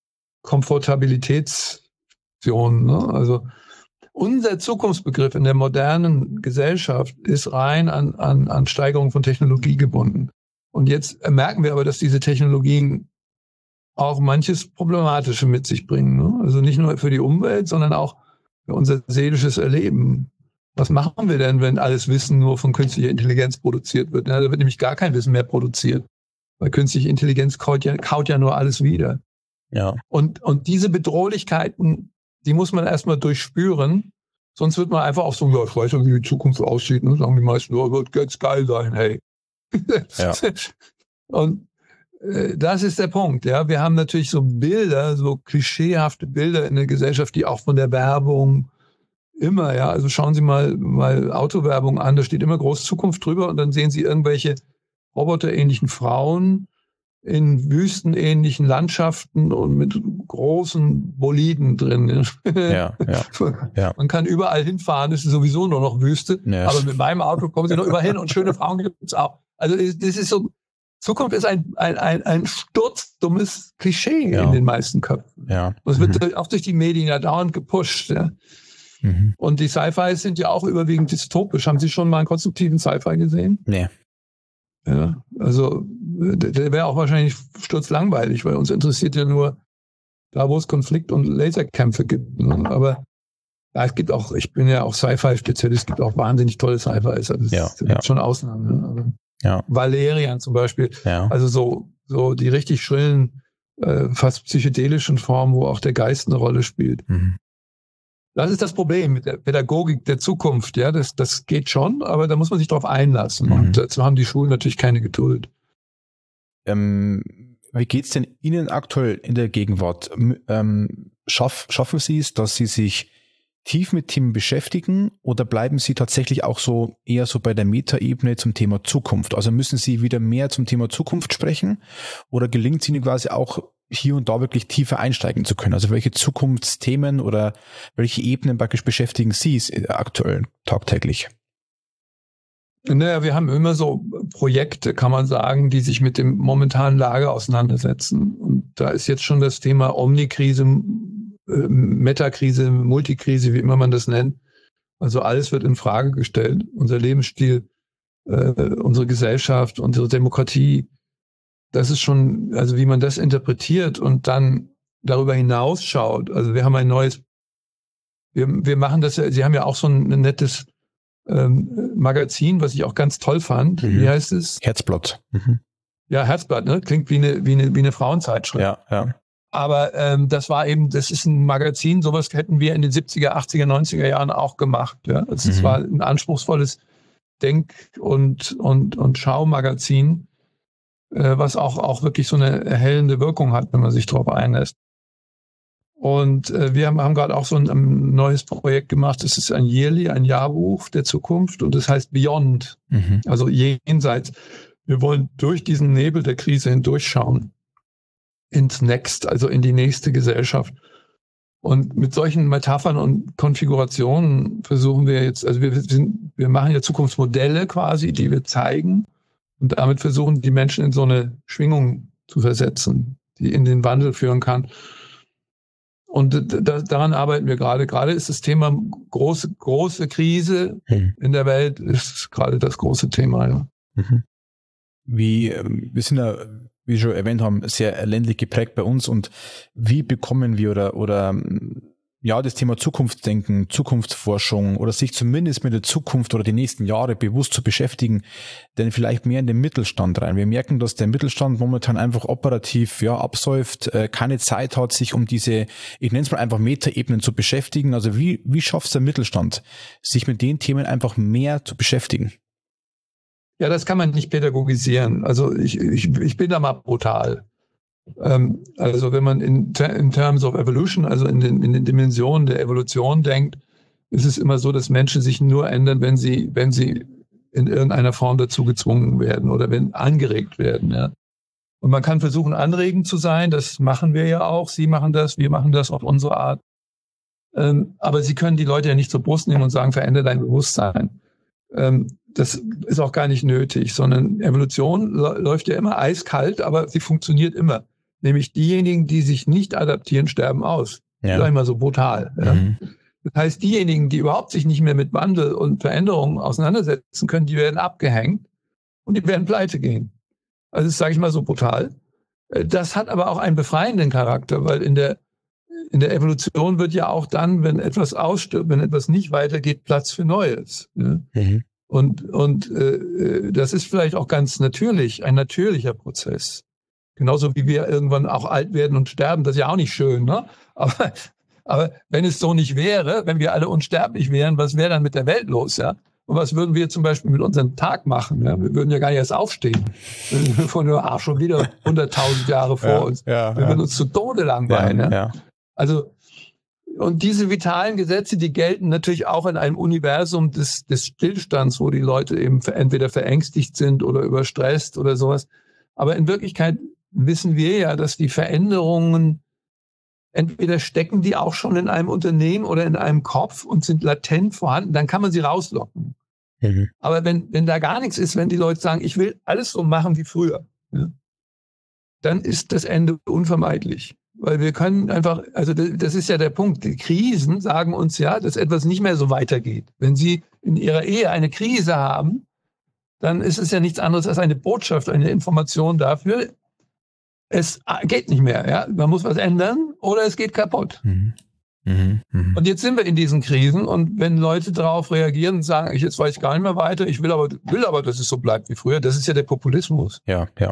Speaker 3: Komfortabilitätsoptionen. Ne? Also unser Zukunftsbegriff in der modernen Gesellschaft ist rein an, an, an Steigerung von Technologie gebunden. Und jetzt merken wir aber, dass diese Technologien auch manches Problematische mit sich bringen. Ne? Also nicht nur für die Umwelt, sondern auch für unser seelisches Erleben. Was machen wir denn, wenn alles Wissen nur von künstlicher Intelligenz produziert wird? Ja, da wird nämlich gar kein Wissen mehr produziert. Weil künstliche Intelligenz kaut ja, kaut ja nur alles wieder.
Speaker 2: Ja.
Speaker 3: Und, und diese Bedrohlichkeiten, die muss man erstmal durchspüren. Sonst wird man einfach auch so, ja, ich weiß ja, wie die Zukunft aussieht. Ne? Sagen die meisten, ja, wird ganz geil sein, hey. Ja. Und äh, das ist der Punkt. Ja, wir haben natürlich so Bilder, so klischeehafte Bilder in der Gesellschaft, die auch von der Werbung immer, ja, also schauen Sie mal mal Autowerbung an, da steht immer groß Zukunft drüber und dann sehen Sie irgendwelche roboterähnlichen Frauen in wüstenähnlichen Landschaften und mit großen Boliden drin.
Speaker 2: Ja, ja, ja.
Speaker 3: Man kann überall hinfahren, es ist sowieso nur noch Wüste, ja. Aber mit meinem Auto kommen Sie noch überall hin und schöne Frauen gibt es auch. Also das ist so, Zukunft ist ein, ein, ein, ein sturzdummes Klischee ja. in den meisten Köpfen.
Speaker 2: Ja.
Speaker 3: Und es wird mhm. auch durch die Medien ja dauernd gepusht. Ja. Mhm. Und die Sci-Fis sind ja auch überwiegend dystopisch. Haben Sie schon mal einen konstruktiven Sci-Fi gesehen?
Speaker 2: Nee.
Speaker 3: Ja, also der, der wäre auch wahrscheinlich sturzlangweilig, weil uns interessiert ja nur da, wo es Konflikt und Laserkämpfe gibt. Ne? Aber ja, es gibt auch, ich bin ja auch Sci-Fi-Spezialist, es gibt auch wahnsinnig tolle Sci-Fis. Also es
Speaker 2: ja,
Speaker 3: gibt
Speaker 2: ja.
Speaker 3: schon Ausnahmen. Ne? Aber
Speaker 2: ja.
Speaker 3: Valerian zum Beispiel.
Speaker 2: Ja.
Speaker 3: Also so, so die richtig schrillen, äh, fast psychedelischen Formen, wo auch der Geist eine Rolle spielt. Mhm. Das ist das Problem mit der Pädagogik der Zukunft. Ja, das, das geht schon, aber da muss man sich drauf einlassen. Mhm. Und dazu haben die Schulen natürlich keine Geduld.
Speaker 2: Ähm, wie geht's denn Ihnen aktuell in der Gegenwart? Ähm, schaff, schaffen Sie es, dass Sie sich tief mit Themen beschäftigen oder bleiben Sie tatsächlich auch so eher so bei der Metaebene zum Thema Zukunft? Also müssen Sie wieder mehr zum Thema Zukunft sprechen oder gelingt es Ihnen quasi auch hier und da wirklich tiefer einsteigen zu können? Also welche Zukunftsthemen oder welche Ebenen praktisch beschäftigen Sie aktuell tagtäglich?
Speaker 3: Naja, wir haben immer so Projekte, kann man sagen, die sich mit dem momentanen Lage auseinandersetzen. Und da ist jetzt schon das Thema Omnikrise, Metakrise, Multikrise, wie immer man das nennt. Also alles wird in Frage gestellt. Unser Lebensstil, äh, unsere Gesellschaft, unsere Demokratie. Das ist schon, also wie man das interpretiert und dann darüber hinaus schaut. Also wir haben ein neues, wir, wir machen das ja, Sie haben ja auch so ein, ein nettes ähm, Magazin, was ich auch ganz toll fand. Mhm. Wie heißt es?
Speaker 2: Herzblatt. Mhm.
Speaker 3: Ja, Herzblatt, ne? Klingt wie eine, wie eine, wie eine Frauenzeitschrift.
Speaker 2: Ja, ja.
Speaker 3: Aber ähm, das war eben, das ist ein Magazin, sowas hätten wir in den siebziger, achtziger, neunziger Jahren auch gemacht. Ja? Also es mhm. war ein anspruchsvolles Denk- und, und, und Schaumagazin, äh, was auch, auch wirklich so eine erhellende Wirkung hat, wenn man sich darauf einlässt. Und äh, wir haben, haben gerade auch so ein, ein neues Projekt gemacht, das ist ein Yearly, ein Jahrbuch der Zukunft und das heißt Beyond, mhm. also jenseits. Wir wollen durch diesen Nebel der Krise hindurchschauen. Ins Next, also in die nächste Gesellschaft. Und mit solchen Metaphern und Konfigurationen versuchen wir jetzt, also wir sind, wir machen ja Zukunftsmodelle quasi, die wir zeigen und damit versuchen die Menschen in so eine Schwingung zu versetzen, die in den Wandel führen kann. Und da, daran arbeiten wir gerade. Gerade ist das Thema große, große Krise mhm. in der Welt ist gerade das große Thema. Ja.
Speaker 2: Mhm. Wie, wir sind ja, wie Sie schon erwähnt haben, sehr ländlich geprägt bei uns. Und wie bekommen wir oder, oder ja, das Thema Zukunftsdenken, Zukunftsforschung oder sich zumindest mit der Zukunft oder die nächsten Jahre bewusst zu beschäftigen, denn vielleicht mehr in den Mittelstand rein. Wir merken, dass der Mittelstand momentan einfach operativ ja absäuft, äh, keine Zeit hat, sich um diese, ich nenne es mal einfach Metaebenen zu beschäftigen. Also wie, wie schafft es der Mittelstand, sich mit den Themen einfach mehr zu beschäftigen?
Speaker 3: Ja, das kann man nicht pädagogisieren. Also ich, ich, ich bin da mal brutal. Ähm, also wenn man in, in terms of evolution, also in den, in den Dimensionen der Evolution denkt, ist es immer so, dass Menschen sich nur ändern, wenn sie, wenn sie in irgendeiner Form dazu gezwungen werden oder wenn angeregt werden. Ja. Und man kann versuchen, anregend zu sein. Das machen wir ja auch. Sie machen das, wir machen das auf unsere Art. Ähm, aber sie können die Leute ja nicht zur Brust nehmen und sagen, verändere dein Bewusstsein. Ähm, das ist auch gar nicht nötig, sondern Evolution läuft ja immer eiskalt, aber sie funktioniert immer. Nämlich diejenigen, die sich nicht adaptieren, sterben aus. Ja. Sag ich mal so brutal. Ja. Mhm. Das heißt, diejenigen, die überhaupt sich nicht mehr mit Wandel und Veränderungen auseinandersetzen können, die werden abgehängt und die werden pleite gehen. Also das sage ich mal so brutal. Das hat aber auch einen befreienden Charakter, weil in der, in der Evolution wird ja auch dann, wenn etwas ausstirbt, wenn etwas nicht weitergeht, Platz für Neues. Ja. Mhm. Und, und äh, das ist vielleicht auch ganz natürlich, ein natürlicher Prozess. Genauso wie wir irgendwann auch alt werden und sterben, das ist ja auch nicht schön, ne? Aber, aber wenn es so nicht wäre, wenn wir alle unsterblich wären, was wäre dann mit der Welt los, ja? Und was würden wir zum Beispiel mit unserem Tag machen? Ja? Wir würden ja gar nicht erst aufstehen. Von nur ach, schon wieder hunderttausend Jahre vor ja, uns. Ja, wir würden ja. uns zu Tode langweilen. Ja, ja. Ja. Also, und diese vitalen Gesetze, die gelten natürlich auch in einem Universum des, des Stillstands, wo die Leute eben entweder verängstigt sind oder überstresst oder sowas. Aber in Wirklichkeit wissen wir ja, dass die Veränderungen entweder stecken die auch schon in einem Unternehmen oder in einem Kopf und sind latent vorhanden, dann kann man sie rauslocken. Mhm. Aber wenn, wenn da gar nichts ist, wenn die Leute sagen, ich will alles so machen wie früher, ja, dann ist das Ende unvermeidlich. Weil wir können einfach, also das ist ja der Punkt, die Krisen sagen uns ja, dass etwas nicht mehr so weitergeht. Wenn Sie in Ihrer Ehe eine Krise haben, dann ist es ja nichts anderes als eine Botschaft, eine Information dafür, es geht nicht mehr, ja. Man muss was ändern oder es geht kaputt. Mhm. Mhm. Mhm. Und jetzt sind wir in diesen Krisen und wenn Leute darauf reagieren und sagen, ich jetzt weiß ich gar nicht mehr weiter, ich will aber, will aber, dass es so bleibt wie früher, das ist ja der Populismus.
Speaker 2: Ja, ja.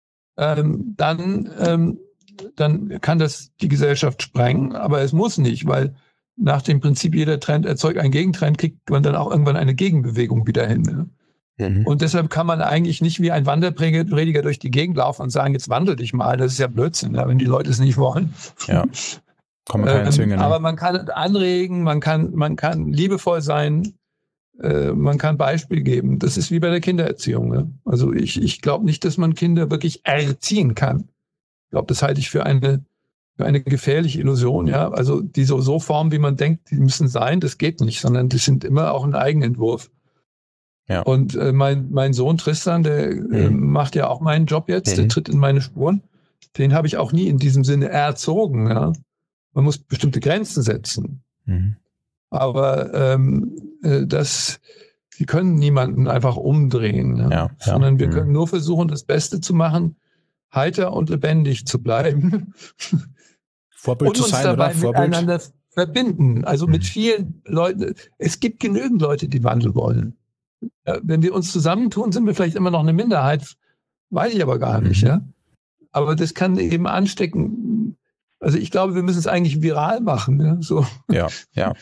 Speaker 3: Ähm, dann, ähm, dann kann das die Gesellschaft sprengen, aber es muss nicht, weil nach dem Prinzip, jeder Trend erzeugt einen Gegentrend, kriegt man dann auch irgendwann eine Gegenbewegung wieder hin. Ne? Mhm. Und deshalb kann man eigentlich nicht wie ein Wanderprediger durch die Gegend laufen und sagen, jetzt wandel dich mal. Das ist ja Blödsinn, ja, wenn die Leute es nicht wollen.
Speaker 2: Ja, kann man keinen
Speaker 3: ähm,
Speaker 2: zwingen. Ne?
Speaker 3: Aber man kann anregen, man kann, man kann liebevoll sein, äh, man kann Beispiel geben. Das ist wie bei der Kindererziehung. Ne? Also ich, ich glaube nicht, dass man Kinder wirklich erziehen kann. Ich glaube, das halte ich für eine, für eine gefährliche Illusion. Ja, also die so, so Formen, wie man denkt, die müssen sein, das geht nicht, sondern die sind immer auch ein Eigenentwurf. Ja. Und äh, mein, mein Sohn Tristan, der mhm. äh, macht ja auch meinen Job jetzt, mhm. der tritt in meine Spuren. Den habe ich auch nie in diesem Sinne erzogen. Ja? Man muss bestimmte Grenzen setzen. Mhm. Aber ähm, äh, das, sie können niemanden einfach umdrehen. Ja? Ja, sondern ja. wir mhm. können nur versuchen, das Beste zu machen, heiter und lebendig zu bleiben.
Speaker 2: Vorbild und
Speaker 3: zu
Speaker 2: sein,
Speaker 3: uns dabei
Speaker 2: oder? Vorbild.
Speaker 3: Miteinander verbinden. Also mhm. mit vielen Leuten. Es gibt genügend Leute, die Wandel wollen. Ja, wenn wir uns zusammentun, sind wir vielleicht immer noch eine Minderheit, weiß ich aber gar nicht. Mhm. Ja? Aber das kann eben anstecken. Also ich glaube, wir müssen es eigentlich viral machen. Ja, so.
Speaker 2: ja. ja.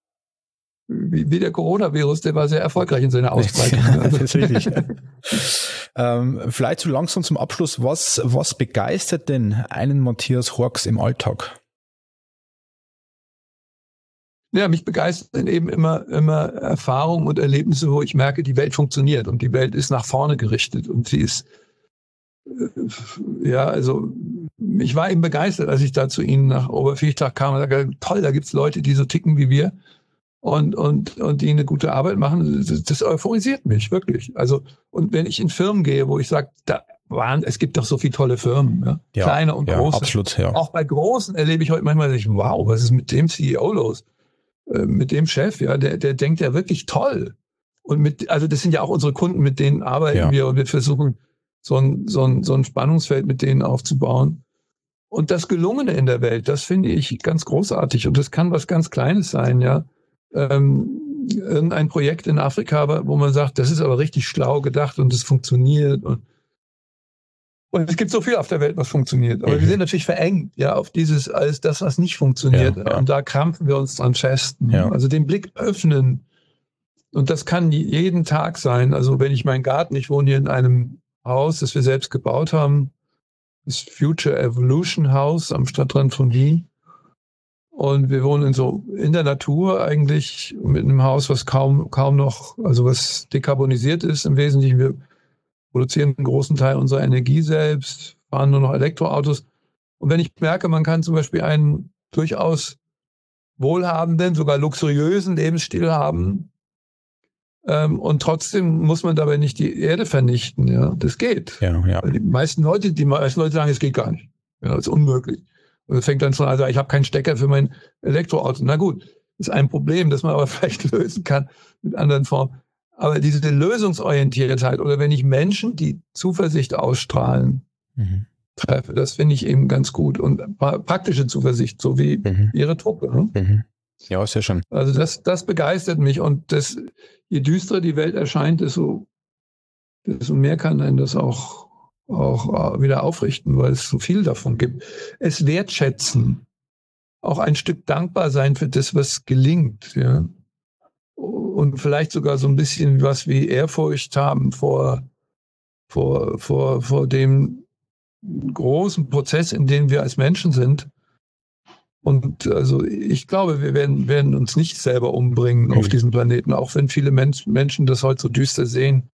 Speaker 3: Wie, wie der Coronavirus, der war sehr erfolgreich in seiner Ausbreitung.
Speaker 2: Das ist richtig. ähm, vielleicht so langsam zum Abschluss. Was, was begeistert denn einen Matthias Horks im Alltag?
Speaker 3: Ja, mich begeistern eben immer, immer Erfahrungen und Erlebnisse, wo ich merke, die Welt funktioniert und die Welt ist nach vorne gerichtet und sie ist, äh, ja, also ich war eben begeistert, als ich da zu Ihnen nach Oberviechtag kam und sagte, toll, da gibt's Leute, die so ticken wie wir und, und, und die eine gute Arbeit machen. Das, das euphorisiert mich, wirklich. Also, und wenn ich in Firmen gehe, wo ich sage, da waren, es gibt doch so viele tolle Firmen, ja? Ja, kleine und
Speaker 2: ja,
Speaker 3: große.
Speaker 2: Absolut, ja.
Speaker 3: Auch bei großen erlebe ich heute manchmal, ich, wow, was ist mit dem C E O los? Mit dem Chef, ja, der, der denkt ja wirklich toll. Und mit, also das sind ja auch unsere Kunden, mit denen arbeiten ja. wir und wir versuchen, so ein, so ein, so ein Spannungsfeld mit denen aufzubauen. Und das Gelungene in der Welt, das finde ich ganz großartig. Und das kann was ganz Kleines sein, ja. Ähm, irgendein Projekt in Afrika, wo man sagt, das ist aber richtig schlau gedacht und es funktioniert. Und, und es gibt so viel auf der Welt, was funktioniert. Aber mhm. wir sind natürlich verengt, ja, auf dieses, alles das, was nicht funktioniert. Ja, ja. Und da krampfen wir uns dran fest. Ja. Also den Blick öffnen. Und das kann jeden Tag sein. Also wenn ich meinen Garten, ich wohne hier in einem Haus, das wir selbst gebaut haben, das Future Evolution House am Stadtrand von Wien. Und wir wohnen in so in der Natur eigentlich mit einem Haus, was kaum kaum noch, also was dekarbonisiert ist im Wesentlichen. Wir produzieren einen großen Teil unserer Energie selbst, fahren nur noch Elektroautos. Und wenn ich merke, man kann zum Beispiel einen durchaus wohlhabenden, sogar luxuriösen Lebensstil haben, ähm, und trotzdem muss man dabei nicht die Erde vernichten. Ja, das geht.
Speaker 2: Ja, ja.
Speaker 3: Die meisten Leute, die meisten Leute sagen, es geht gar nicht. Ja, das ist unmöglich. Und es fängt dann schon an, also ich habe keinen Stecker für mein Elektroauto. Na gut, das ist ein Problem, das man aber vielleicht lösen kann mit anderen Formen. Aber diese Lösungsorientiertheit oder wenn ich Menschen, die Zuversicht ausstrahlen, mhm. treffe, das finde ich eben ganz gut. Und praktische Zuversicht, so wie mhm. ihre Truppe. Ne?
Speaker 2: Mhm. Ja, sehr schön.
Speaker 3: Also das, das begeistert mich. Und das, je düsterer die Welt erscheint, desto, desto mehr kann einen das auch, auch wieder aufrichten, weil es so viel davon gibt. Es wertschätzen, auch ein Stück dankbar sein für das, was gelingt. Ja? Und vielleicht sogar so ein bisschen was wie Ehrfurcht haben vor, vor, vor, vor dem großen Prozess, in dem wir als Menschen sind. Und also ich glaube, wir werden, werden uns nicht selber umbringen mhm. auf diesem Planeten, auch wenn viele Men- Menschen das heute so düster sehen.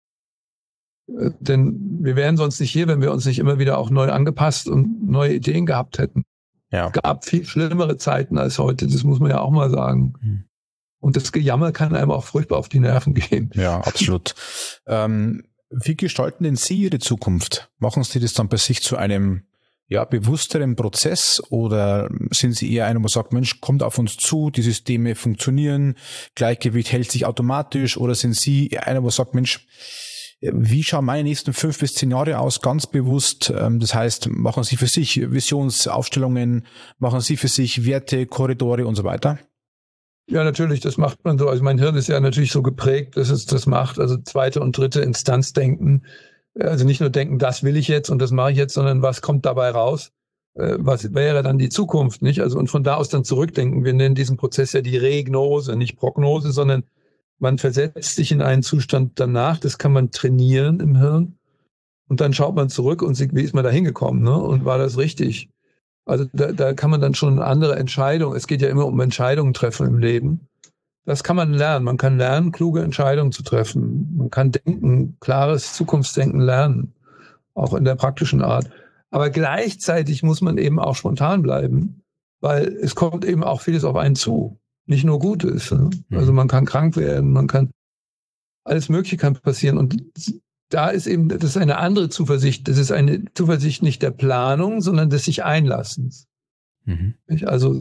Speaker 3: Denn wir wären sonst nicht hier, wenn wir uns nicht immer wieder auch neu angepasst und neue Ideen gehabt hätten.
Speaker 2: Ja.
Speaker 3: Es gab viel schlimmere Zeiten als heute, das muss man ja auch mal sagen. Mhm. Und das Gejammer kann einem auch furchtbar auf die Nerven gehen.
Speaker 2: Ja, absolut. ähm, wie gestalten denn Sie Ihre Zukunft? Machen Sie das dann bei sich zu einem ja, bewussteren Prozess oder sind Sie eher einer, wo sagt, Mensch, kommt auf uns zu, die Systeme funktionieren, Gleichgewicht hält sich automatisch, oder sind Sie einer, wo sagt, Mensch, wie schauen meine nächsten fünf bis zehn Jahre aus, ganz bewusst? Das heißt, machen Sie für sich Visionsaufstellungen, machen Sie für sich Werte, Korridore und so weiter?
Speaker 3: Ja, natürlich, das macht man so. Also mein Hirn ist ja natürlich so geprägt, dass es das macht. Also zweite und dritte Instanz denken. Also nicht nur denken, das will ich jetzt und das mache ich jetzt, sondern was kommt dabei raus? Was wäre dann die Zukunft, nicht? Also und von da aus dann zurückdenken. Wir nennen diesen Prozess ja die Regnose, nicht Prognose, sondern man versetzt sich in einen Zustand danach. Das kann man trainieren im Hirn. Und dann schaut man zurück und sieht, wie ist man da hingekommen, ne? Und war das richtig? Also da, da kann man dann schon andere Entscheidungen, es geht ja immer um Entscheidungen treffen im Leben. Das kann man lernen. Man kann lernen, kluge Entscheidungen zu treffen. Man kann denken, klares Zukunftsdenken lernen, auch in der praktischen Art. Aber gleichzeitig muss man eben auch spontan bleiben, weil es kommt eben auch vieles auf einen zu. Nicht nur Gutes. Ne? Also man kann krank werden, man kann, alles Mögliche kann passieren. Und da ist eben, das ist eine andere Zuversicht. Das ist eine Zuversicht nicht der Planung, sondern des sich Einlassens. Mhm. Also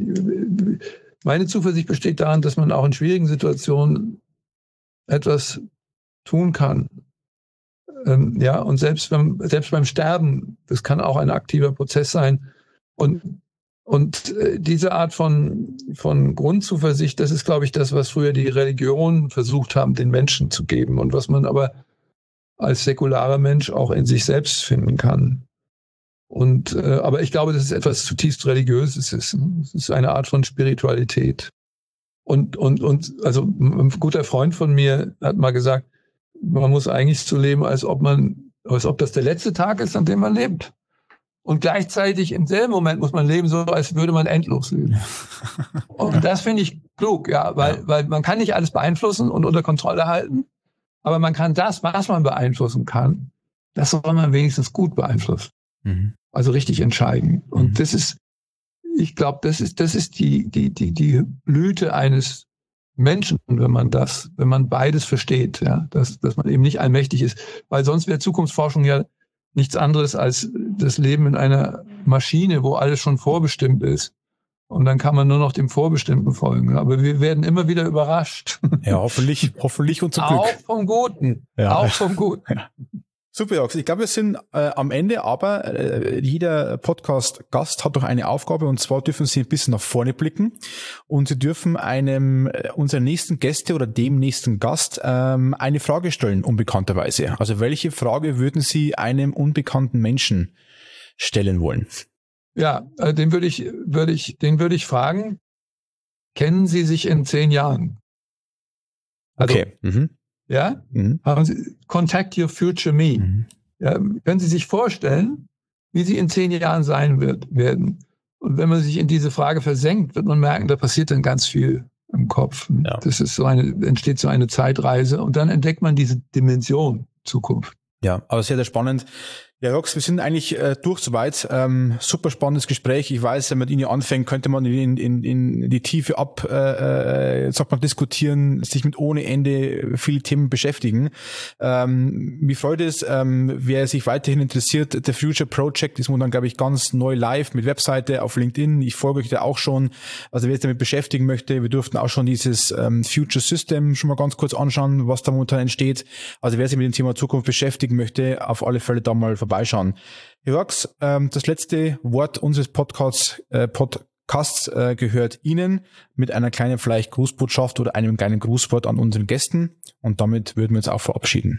Speaker 3: meine Zuversicht besteht darin, dass man auch in schwierigen Situationen etwas tun kann. Ähm, ja, und selbst beim, selbst beim Sterben, das kann auch ein aktiver Prozess sein. Und, und äh, diese Art von, von Grundzuversicht, das ist, glaube ich, das, was früher die Religionen versucht haben, den Menschen zu geben und was man aber als säkularer Mensch auch in sich selbst finden kann. Und äh, aber ich glaube, dass es etwas zutiefst Religiöses ist. Es ist eine Art von Spiritualität. Und und und also ein guter Freund von mir hat mal gesagt, man muss eigentlich so leben, als ob man, als ob das der letzte Tag ist, an dem man lebt. Und gleichzeitig im selben Moment muss man leben, so als würde man endlos leben. Und das finde ich klug, ja, weil ja. weil man kann nicht alles beeinflussen und unter Kontrolle halten. Aber man kann das, was man beeinflussen kann, das soll man wenigstens gut beeinflussen. Mhm. Also richtig entscheiden. Und mhm. das ist, ich glaube, das ist, das ist die, die, die, die Blüte eines Menschen, wenn man das, wenn man beides versteht, ja, dass, dass man eben nicht allmächtig ist. Weil sonst wäre Zukunftsforschung ja nichts anderes als das Leben in einer Maschine, wo alles schon vorbestimmt ist. Und dann kann man nur noch dem Vorbestimmten folgen. Aber wir werden immer wieder überrascht.
Speaker 2: Ja, hoffentlich, hoffentlich und zum Glück.
Speaker 3: Auch vom Guten. Ja. Auch vom Guten.
Speaker 2: Ja. Super, Jörg. Ich glaube, wir sind äh, am Ende, aber äh, jeder Podcast-Gast hat doch eine Aufgabe, und zwar dürfen Sie ein bisschen nach vorne blicken und Sie dürfen einem äh, unserer nächsten Gäste oder dem nächsten Gast ähm, eine Frage stellen, unbekannterweise. Also welche Frage würden Sie einem unbekannten Menschen stellen wollen?
Speaker 3: Ja, äh, den würde ich, würde ich, den würde ich fragen, kennen Sie sich in zehn Jahren? Also,
Speaker 2: okay. Mhm.
Speaker 3: Ja?
Speaker 2: Mhm.
Speaker 3: Haben Sie, contact your future me. Mhm. Ja, können Sie sich vorstellen, wie Sie in zehn Jahren sein wird, werden? Und wenn man sich in diese Frage versenkt, wird man merken, da passiert dann ganz viel im Kopf. Ja. Das ist so eine, entsteht so eine Zeitreise und dann entdeckt man diese Dimension Zukunft.
Speaker 2: Ja, aber sehr, sehr spannend. Ja, Jörg, wir sind eigentlich äh, durch soweit. Ähm, super spannendes Gespräch. Ich weiß, wenn man mit Ihnen anfängt, könnte man in, in, in die Tiefe ab, äh, sagt man, diskutieren, sich mit ohne Ende viele Themen beschäftigen. Ähm, mich freut es, ähm, wer sich weiterhin interessiert, The Future Project ist momentan, glaube ich, ganz neu live mit Webseite auf LinkedIn. Ich folge euch da auch schon. Also wer sich damit beschäftigen möchte, wir durften auch schon dieses ähm, Future System schon mal ganz kurz anschauen, was da momentan entsteht. Also wer sich mit dem Thema Zukunft beschäftigen möchte, auf alle Fälle da mal vorbeischauen. Jörg, ähm, das letzte Wort unseres Podcasts, äh, Podcasts äh, gehört Ihnen mit einer kleinen vielleicht Grußbotschaft oder einem kleinen Grußwort an unseren Gästen, und damit würden wir uns auch verabschieden.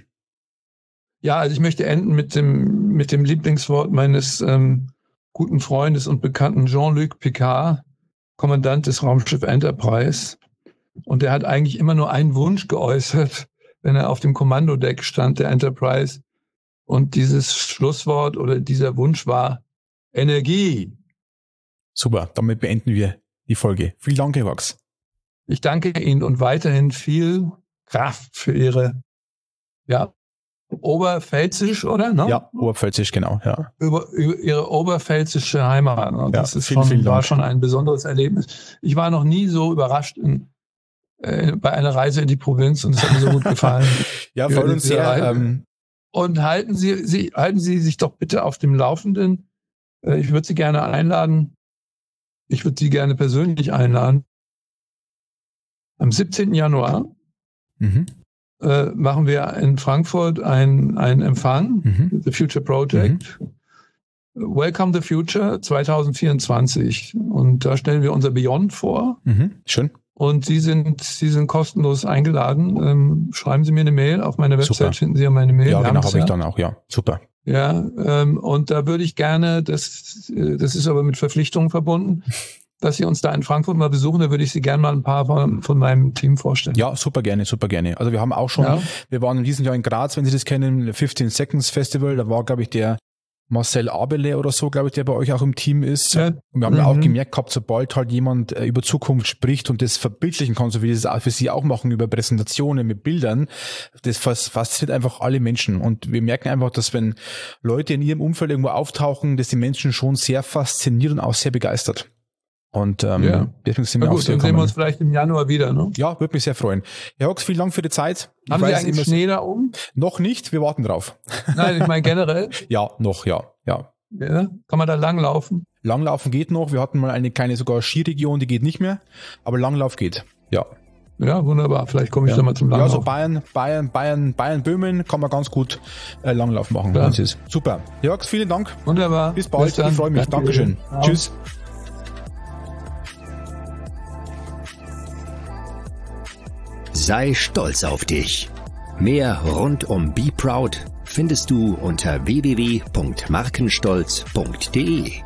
Speaker 3: Ja, also ich möchte enden mit dem mit dem Lieblingswort meines ähm, guten Freundes und Bekannten Jean-Luc Picard, Kommandant des Raumschiff Enterprise, und der hat eigentlich immer nur einen Wunsch geäußert, wenn er auf dem Kommandodeck stand der Enterprise. Und dieses Schlusswort oder dieser Wunsch war Energie.
Speaker 2: Super, damit beenden wir die Folge. Vielen Dank, Herr Wachs.
Speaker 3: Ich danke Ihnen und weiterhin viel Kraft für Ihre, ja, Oberpfälzisch, oder? Ne?
Speaker 2: Ja, Oberpfälzisch, genau, ja.
Speaker 3: Über, über Ihre oberpfälzische Heimat. Und
Speaker 2: ja,
Speaker 3: das ist
Speaker 2: vielen,
Speaker 3: schon,
Speaker 2: vielen
Speaker 3: war
Speaker 2: Dank.
Speaker 3: schon ein besonderes Erlebnis. Ich war noch nie so überrascht in, äh, bei einer Reise in die Provinz, und es hat mir so gut gefallen.
Speaker 2: Ja, freut uns sehr. Ähm,
Speaker 3: Und halten Sie, Sie, halten Sie sich doch bitte auf dem Laufenden. Ich würde Sie gerne einladen. Ich würde Sie gerne persönlich einladen. Am siebzehnten Januar
Speaker 2: mhm.
Speaker 3: äh, machen wir in Frankfurt einen Empfang,
Speaker 2: mhm.
Speaker 3: The Future Project. Mhm. Welcome the Future zwanzig vierundzwanzig. Und da stellen wir unser Beyond vor.
Speaker 2: Mhm. Schön.
Speaker 3: Und Sie sind, Sie sind kostenlos eingeladen. Ähm, schreiben Sie mir eine Mail. Auf meiner Website
Speaker 2: Super.
Speaker 3: finden Sie ja meine Mail.
Speaker 2: Ja,
Speaker 3: Wir
Speaker 2: genau, habe
Speaker 3: ja.
Speaker 2: ich dann auch, ja. Super.
Speaker 3: Ja, ähm, und da würde ich gerne, das, das ist aber mit Verpflichtungen verbunden, dass Sie uns da in Frankfurt mal besuchen. Da würde ich Sie gerne mal ein paar von, von meinem Team vorstellen.
Speaker 2: Ja, super gerne, super gerne. Also wir haben auch schon, ja. wir waren in diesem Jahr in Graz, wenn Sie das kennen, fifteen Seconds Festival. Da war, glaube ich, der Marcel Abele oder so, glaube ich, der bei euch auch im Team ist. Ja. Und wir haben mhm. auch gemerkt gehabt, sobald halt jemand äh, über Zukunft spricht und das verbildlichen kann, so wie das für Sie auch machen, über Präsentationen mit Bildern, das fasziniert einfach alle Menschen. Und wir merken einfach, dass wenn Leute in ihrem Umfeld irgendwo auftauchen, dass die Menschen schon sehr fasziniert und auch sehr begeistert. Und ähm, ja. deswegen sind wir
Speaker 3: gut,
Speaker 2: auch sehr
Speaker 3: dann sehen wir uns vielleicht im Januar wieder, ne?
Speaker 2: Ja, würde mich sehr freuen. Herr Hox, vielen Dank für die Zeit. Ich
Speaker 3: Haben
Speaker 2: weiß,
Speaker 3: Sie eigentlich Schnee da oben?
Speaker 2: Noch nicht, wir warten drauf.
Speaker 3: Nein, ich meine generell.
Speaker 2: Ja, noch, ja, ja.
Speaker 3: Ja, kann man da langlaufen?
Speaker 2: Langlaufen geht noch. Wir hatten mal eine kleine sogar Skiregion, die geht nicht mehr. Aber Langlauf geht, ja.
Speaker 3: Ja, wunderbar. Vielleicht komme ich
Speaker 2: ja.
Speaker 3: da mal zum Langlauf.
Speaker 2: Ja, so Bayern, Bayern, Bayern, Bayern, Böhmen kann man ganz gut äh, Langlauf machen. Ja. Das ist super. Jörg, vielen Dank.
Speaker 3: Wunderbar.
Speaker 2: Bis bald. Bis ich freue mich. Danke. Dankeschön. Ja. Tschüss.
Speaker 1: Sei stolz auf dich. Mehr rund um Be Proud findest du unter w w w punkt markenstolz punkt d e.